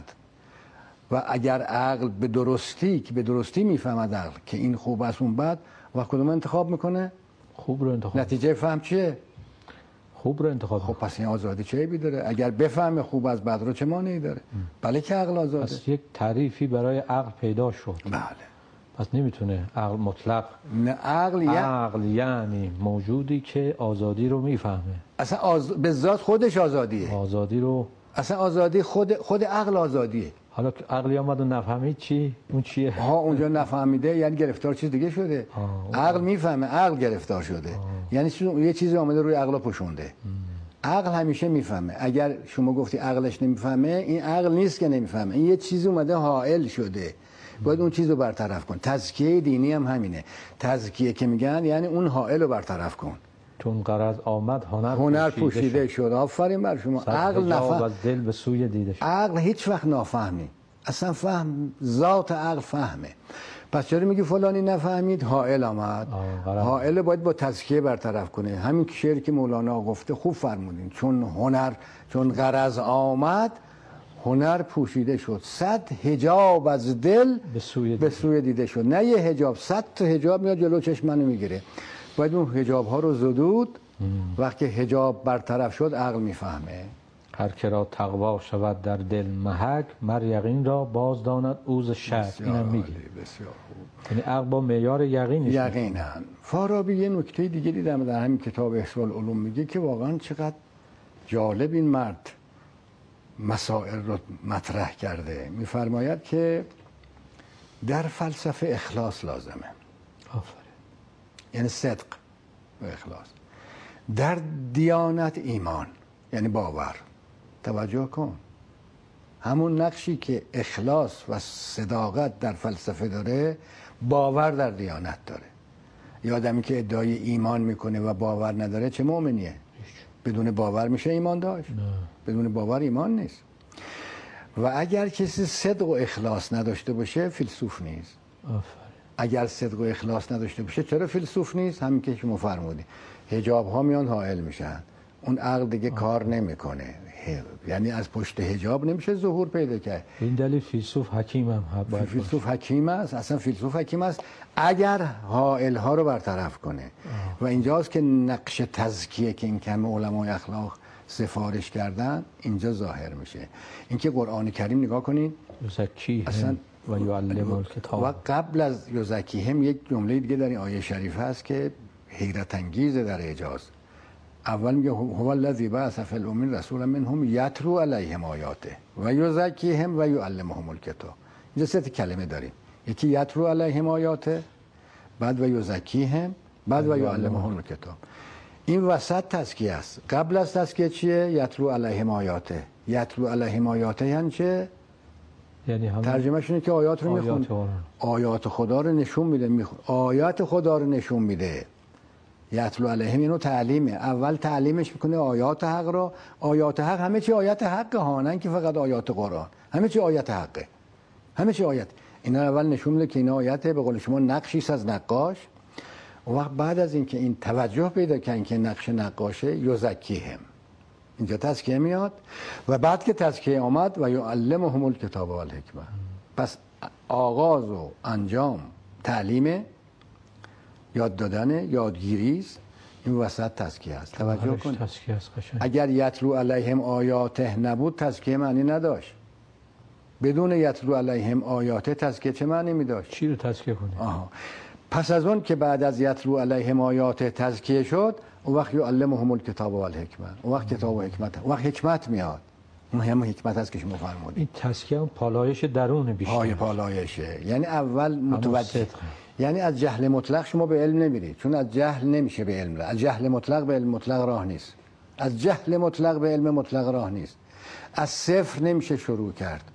B: و اگر عقل به درستی که به درستی میفهمد عقل که این خوب است اون بد، و کدوم انتخاب میکنه؟
A: خوب رو انتخاب.
B: نتیجه فهم چیه؟
A: خوب رو انتخاب.
B: خب پس این آزادی چه عیبی داره؟ اگر بفهمه خوب از بد رو چه مانعی داره؟ بله که عقل آزاده.
A: پس یک تعریفی برای عقل پیدا شد.
B: بله.
A: پس نمیتونه عقل مطلق.
B: نه عقل یعنی
A: عقل یعنی موجودی که آزادی رو میفهمه.
B: اصلا آز... به ذات خودش آزادیه.
A: آزادی رو
B: اصلا آزادی خود خود عقل آزادیه.
A: حالا که عقلی آمد و نفهمید چی؟ اون چیه؟
B: ها اونجا نفهمیده یعنی گرفتار چیز دیگه شده. عقل میفهمه، عقل گرفتار شده. آه. یعنی یه چیزی آمده روی عقل پوشونده. ام. عقل همیشه میفهمه. اگر شما گفتی عقلش نمیفهمه، این عقل نیست که نمیفهمه. این یه چیزی اومده حائل شده. باید اون چیز رو برطرف کن. تزکیه دینی هم همینه. تزکیه که میگن یعنی اون حائل رو برطرف کن.
A: چون غرض آمد هنر,
B: هنر پوشیده, پوشیده شد. آفرین بر شما. عقل
A: نفهم از دل به سوی دیده شد.
B: عقل هیچ وقت نافهم نیست. اصلا فهم ذات عقل فهمه. پس چرا میگی فلانی نفهمید؟ حائل آمد. حائل باید با تزکیه برطرف کنه. همین شعری که مولانا گفته خوب فرمودین، چون هنر چون غرض آمد هنر پوشیده شد، صد حجاب از دل
A: به سوی,
B: به سوی دیده شد. نه یه حجاب، صد تا حجاب میاد جلو چشم منو میگیره. باید اون حجاب ها رو زدود. وقتی حجاب برطرف شد عقل میفهمه.
A: هر که را تقوا شود در دل محک، مر یقین را باز داند اوز شک. اینم میگه
B: بسیار خوب.
A: یعنی عقل با معیار یقینش.
B: یقینا. فارابی یه نکته دیگه دیدم در همین کتاب احصال علوم میگه که واقعا چقدر جالب این مرد مسائل رو مطرح کرده. میفرماید که در فلسفه اخلاص لازمه.
A: آفرین.
B: یعنی صدق و اخلاص. در دیانت ایمان، یعنی باور. توجه کن، همون نقشی که اخلاص و صداقت در فلسفه داره باور در دیانت داره. یه آدمی که ادعای ایمان میکنه و باور نداره چه مؤمنیه؟ بدون باور میشه ایمان داشت؟ نه. بدون باور ایمان نیست. و اگر کسی صدق و اخلاص نداشته باشه فیلسوف نیست.
A: آفرین.
B: اگر صدق و اخلاص نداشته باشه چرا فیلسوف نیست؟ همین که شما فرمودی، حجاب ها میان حائل میشن، اون عقل دیگه آفرین. کار نمیکنه. یعنی از پشت حجاب نمیشه ظهور پیدا کرد.
A: این دلیل فیلسوف حکیم هم باید
B: فیلسوف باشه. حکیم است. اصلا فیلسوف حکیم است اگر حائل ها رو برطرف کنه. آه. و اینجاست که نقش تزکیه که این کم علمای اخلاق سفارش کردن اینجا ظاهر میشه. اینکه قرآن کریم نگاه کنین،
A: یزکی اصلا و یعلم الکتاب،
B: و قبل از یزکی هم یک جمله دیگه در این آیه شریف هست که حیرت انگیزه در اعجاز. اول میگه هو الذی بعث فی الامین رسولا منهم یتلو علیهم آیاته و یزکیهم و یعلمهم الکتاب. اینجا سه کلمه داریم، یکی یتلو علیهم آیاته، بعد و یزکیهم، بعد و یعلمهم الکتاب. این وسط تزکیه است. قبل از تزکیه چیه؟ یتلو علیهم آیاته. یتلو علیهم آیاته یعنی چه؟
A: یعنی هم
B: ترجمهش اینه که آیات رو میخونه، آیات خدا رو نشون میده، میخونه آیات خدا رو نشون میده. یتلو علیهم اینو تعلیمه. اول تعلیمش میکنه آیات حق رو. آیات حق همه چی آیات حقه ها، نه که فقط آیات قرآن. همه چی آیات حقه، همه چی آیات. اینا اول نشون میده که اینا آیاته، به قول شما نقشی از نقاش. و وقت بعد از اینکه این توجه پیدا کردن که نقش نقاشه، یزکیهم، اینجا تزکیه میاد. و بعد که تزکیه آمد و یعلمهم الکتاب و الحکمه. پس آغاز و انجام تعلیم، یاد دادن، یادگیری است. این وسط تزکیه است. توجه کن. اگر یتلو علیهم آیاته نبود تزکیه معنی نداشت. بدون یتلو علیهم آیاته تزکیه چه معنی می داشت؟
A: چی رو تزکیه کنه؟
B: آها. پس از اون که بعد از یتلو علیهم آیاته تزکیه شد، اون وقت یعلمهم الکتاب و الحکمه، اون وقت کتاب و حکمت، اون وقت حکمت میاد. اون هم حکمت هست که شما فرمودید.
A: این تزکیه اون پالایش درون بیشتر.
B: پای پالایشه. یعنی اول متوجه، یعنی از جهل مطلق شما به علم نمیرید، چون از جهل نمیشه به علم راه. از جهل مطلق به علم مطلق راه نیست. از جهل مطلق به علم مطلق راه نیست. از صفر نمیشه شروع کرد.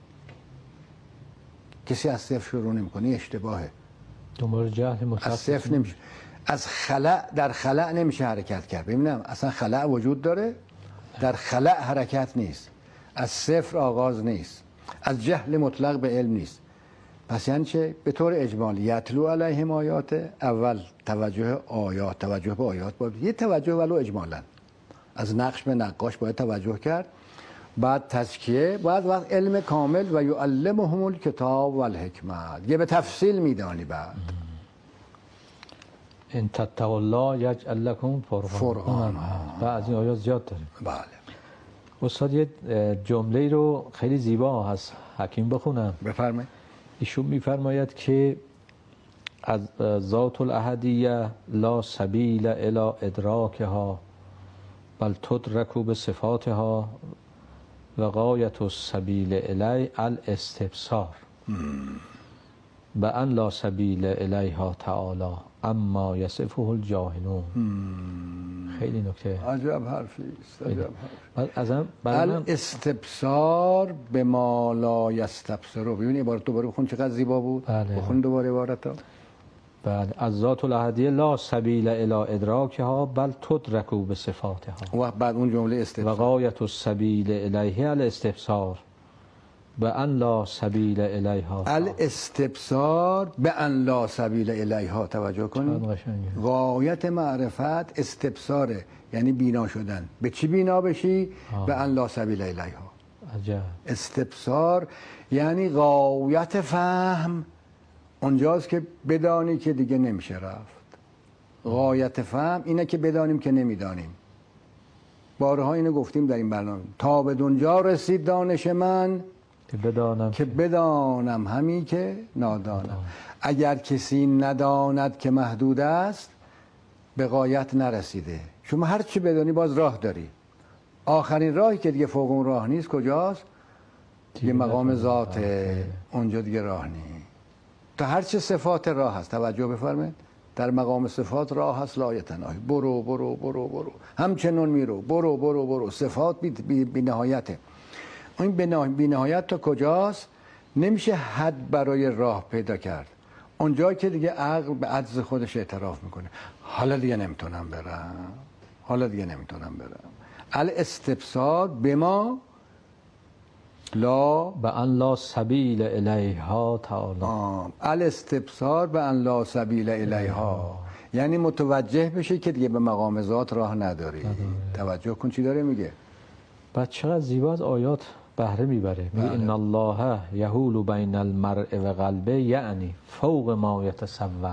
B: کسی از صفر شروع نمیکنه، اشتباهه.
A: دنبال جهل مطلق
B: از صفر نمیشه. از خلأ در خلأ نمیشه حرکت کرد. ببینم اصلا خلأ وجود داره؟ در خلأ حرکت نیست. از صفر آغاز نیست. از جهل مطلق به علم نیست. پس یعنی چه؟ به طور اجمالی یتلو علیهم آیات، اول توجه آیات، توجه به آیات باید، یه توجه ولو اجمالا از نقش به نقاش باید توجه کرد. بعد تزکیه، بعد وقت علم کامل و یعلمهم الکتاب و الحکمه، یه به تفصیل میدانی. بعد
A: ان تتقوا الله یجعل لکم فرقانا. بعد از این آیات زیاد داریم.
B: بله.
A: استاد یه جمله رو خیلی زیبا هست حکیم بخونم.
B: بفرمایید.
A: ایشون میفرماید که از ذات الاحدیه لا سبیل الی ادراکها بل تدرک بصفاتها و غایت السبیل الی الاستبصار بأن لا سبیل الیها تعالی اما یصفه الجاهلون. خیلی نکته
B: عجب حرفی است. عجب حرفی.
A: ازم
B: الاستبصار به ما لا یستبصروا. ببین عبارت دوباره بخون چقدر زیبا بود.
A: بله.
B: بخون دوباره عبارتو.
A: بله. از ذات الاحدیه لا سبیل الی ادراکها بل تدرک بصفاتها.
B: و بعد اون جمله استبصار
A: و غایت السبیل الیه الاستبصار به ان لا سبیل الیها.
B: الاستبصار به ان لا سبیل الیها. توجه کنید،
A: چقدر قشنگه.
B: غایت معرفت استبصاره، یعنی بینا شدن. به چی بینا بشی؟
A: آه.
B: به ان لا سبیل الیها.
A: عجب.
B: استبصار یعنی غایت فهم اونجاست که بدانی که دیگه نمیشه رفت. غایت فهم اینه که بدانیم که نمیدانیم. بارها اینو گفتیم در این برنامه، تا به دنجا رسید دانش من
A: که بدانم
B: که بدانم همی که نادانم. اگر کسی نداند که محدود است به غایت نرسیده. شما هر چی بدانی باز راه داری. آخرین راهی که دیگه فوق اون راه نیست کجاست؟ دیگه مقام ذاته، اونجا دیگه راه نیست. تا هر چه صفات راه هست، توجه بفرمایید، در مقام صفات راه هست لایتناهی. برو برو برو برو همچنان میرو، برو برو برو. صفات بی, بی, بی نهایته. این بی نهایت تا کجاست؟ نمیشه حد برای راه پیدا کرد. اونجایی که دیگه عقل به عجز خودش اعتراف میکنه، حالا دیگه نمیتونم برم، حالا دیگه نمیتونم برم. الاستبصار به ما لا
A: به ان لا سبیل الیها تعالی.
B: الاستبصار به ان لا سبیل الیها یعنی متوجه بشه که دیگه به مقام ذات راه نداری. توجه کن چی داره میگه.
A: بعد چقدر زیبا از آیات بهره میبره. میگه ان الله یحول بین المرء و قلبه، یعنی فوق ما یتصور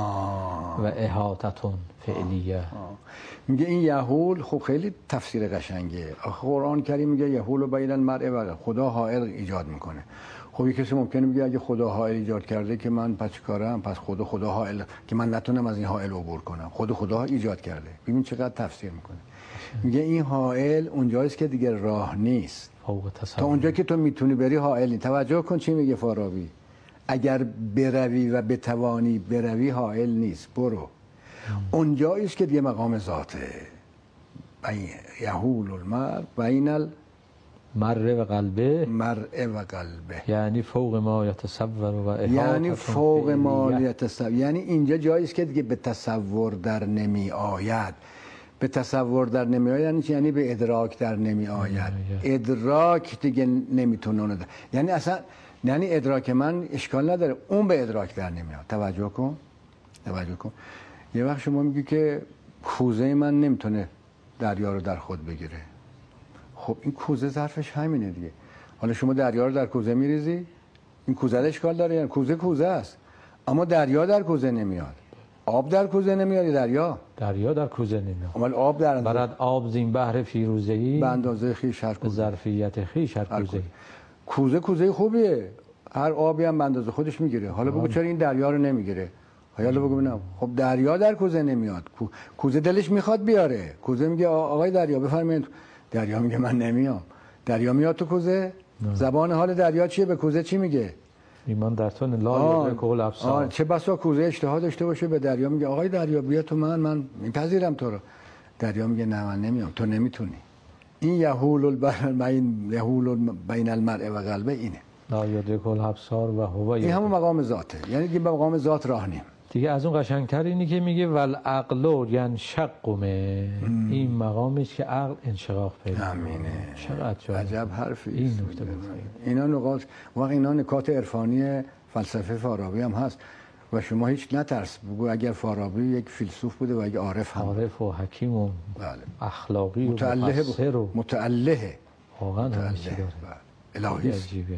A: و احاطتون فعلیه.
B: میگه این یحول، خب خیلی تفسیر قشنگه. قرآن کریم میگه یحول بین المرء و قلبه، خدا حائل ایجاد میکنه. خب یک کسی ممکنه میگه اگه خدا حائل ایجاد کرده که من پس کارم، پس خدا خدا حائل که من نتونم از این حائل عبور کنم. خود خدا ایجاد کرده. ببین چقدر تفسیر میکنه. میگه این حائل اونجاییست که دیگه راه نیست.
A: فوق تصور.
B: تا اونجا که تو میتونی بری حائل نیست. توجه کن چی میگه فارابی. اگر بروی و بتوانی بروی حائل نیست، برو. اونجاییست که دیگه مقام ذاته. بین یحول المرء بین
A: المرء و قلبه،
B: مرء و قلبه،
A: یعنی فوق ما یتصور و احاطتون
B: یعنی فوق ما
A: فعلیه.
B: یتصور، یعنی اینجا جاییست که دیگه به تصور در نمی آید. به تصور در نمی آید یعنی چی؟ یعنی به ادراک در نمی آید. ادراک دیگه نمیتونه اون در. یعنی اصلا یعنی ادراک من اشکال نداره، اون به ادراک در نمیاد. توجه کن، توجه کن. یه وقت شما میگی که کوزه من نمیتونه دریا رو در خود بگیره. خب این کوزه ظرفش همینه دیگه. حالا شما دریا رو در کوزه میریزی، این کوزه اشکال داره، یعنی کوزه کوزه است، اما دریا در کوزه نمیاد. آب در کوزه نمیاد، دریا
A: دریا در کوزه نمیاد.
B: اما آب در اندازه
A: برد آب زین بحر فیروزه‌ای،
B: به اندازه خویش هر
A: به
B: کوزه،
A: ظرفیت خویش هر کوزه.
B: کوزه کوزه خوبیه، هر آبی هم به اندازه خودش میگیره. حالا بگو چرا این دریا رو نمیگیره؟ حالا بگو ببینم. خب دریا در کوزه نمیاد، کوزه دلش میخواد بیاره. کوزه میگه آقای دریا بفرمایید، دریا میگه من نمیام. دریا میاد تو کوزه؟ نه. زبان حال دریا چیه؟ به کوزه چی میگه؟
A: ایمان در تو لا یدرک الابصار.
B: چه بسا کوزه اشتها داشته باشه به دریا میگه آقای دریا بیا تو، من من میپذیرم تو رو. دریا میگه نه من نمیام، تو نمیتونی. این یحول بین یحول بین المرء و قلبه اینه.
A: لا یدرک الابصار و هو
B: این همون مقام ذاته. یعنی دیگه به مقام ذات راه نیم.
A: دیگه از اون قشنگتر اینی که میگه والعقل ینشق من، این مقامی که عقل انشقاق پیدا.
B: همینه.
A: چقدر جالب.
B: عجب حرفی.
A: این نکته بود.
B: اینا نقاط واقعا اینا نکات عرفانی فلسفه فارابی هم هست و شما هیچ نترس بگو اگر فارابی یک فیلسوف بوده و یک عارف هم،
A: عارف و حکیم و
B: بله.
A: اخلاقی
B: متعله
A: و مفسر و
B: متعله
A: واقعا همه چی داره.
B: بله. الهی
A: عجیبه.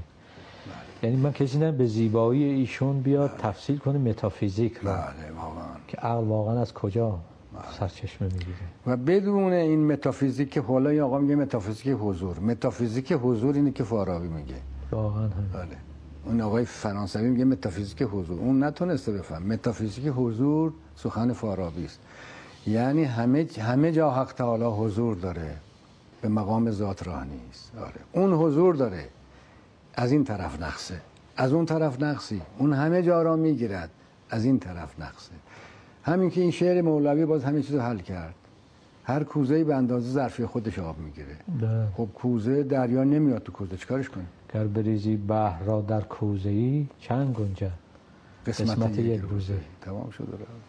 A: یعنی من کسی نه به زیبایی ایشون بیاد بله. تفصیل کنه متافیزیک رو.
B: بله واقعا.
A: که عقل واقعا از کجا بله. سرچشمه میگیره
B: و بدون این متافیزیک که حالا این آقا میگه متافیزیک حضور، متافیزیک حضور اینه که فارابی میگه.
A: واقعا هم.
B: بله. اون آقای فرانسوی میگه متافیزیک حضور، اون نتونسته بفهم. متافیزیک حضور سخن فارابی است. یعنی همه همه جا حق تعالی حضور داره، به مقام ذات راه نیست. آره. اون حضور داره، از این طرف نقصه، از اون طرف نقصی، اون همه جا را میگیرد، از این طرف نقصه. همین که این شعر مولوی باز همین چیزو حل کرد. هر کوزه‌ای به اندازه ظرفی خودش آب میگیره. خب کوزه دریا نمیاد تو کوزه، چیکارش کنی؟
A: گر بریزی بحر را در کوزه‌ای چند گنجه
B: قسمت,
A: قسمت یک روزه.
B: روزه تمام شد.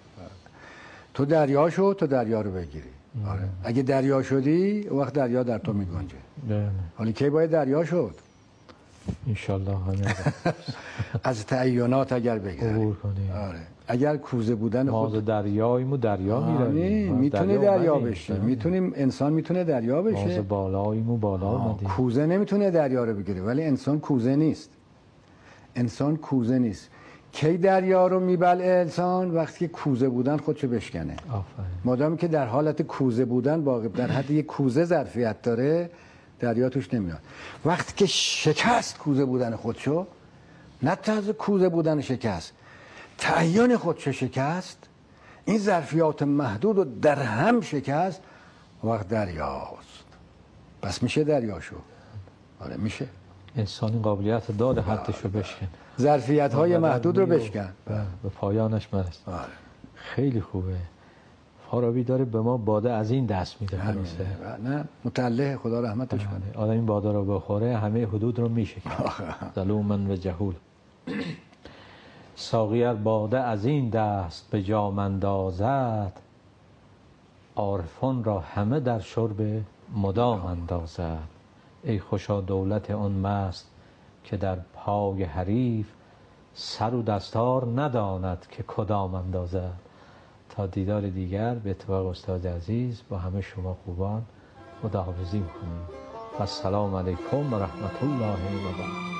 B: تو دریا شو، تو دریا رو بگیری. آره. اگه دریا شدی وقت دریا در تو میگنجه. حالا کی باید دریا شد؟
A: انشالله همه
B: از تعینات اگر بگذاریم
A: عبور کنیم.
B: آره. اگر کوزه بودن
A: ما
B: خود
A: دریاییم و دریا میرویم.
B: میتونه دریا بشه، میتونیم انسان میتونه دریا بشه.
A: ما بالاییم و بالا آمدیم.
B: کوزه نمیتونه دریا رو بگیره، ولی انسان کوزه نیست. انسان کوزه نیست. کی دریا رو میبلعه انسان؟ وقتی که کوزه بودن خودشو بشکنه.
A: آفرین.
B: مادامی که در حالت کوزه بودن باقی در حد یک کوزه ظرفیت داره، دریا توش نمیاد. وقتی که شکست کوزه بودن خودشو، نه تازه کوزه بودن شکست، تعین خودشو شکست، این ظرفیات محدود رو در هم شکست، وقت دریاست. بس میشه دریاشو. آره میشه.
A: انسان این قابلیت داره حدشو بشکن،
B: ظرفیت های محدود رو بشکن،
A: به پایانش برس.
B: آره.
A: خیلی خوبه. فارابی داره به ما باده از این دست میده. خلاصه
B: نه متعله، خدا رحمتش کنه.
A: آدم این باده رو بخوره همه حدود رو میشکنه. ظلومن و جهول. ساقی باده از این دست به جام اندازد، عارفان را همه در شرب مدام اندازد. ای خوشا دولت آن مست که در پای حریف، سر و دستار نداند که کدام اندازد. تا دیدار دیگر به اتفاق استاد عزیز با همه شما خوبان خداحافظی می‌کنیم. و السلام علیکم و رحمت الله و برکاته.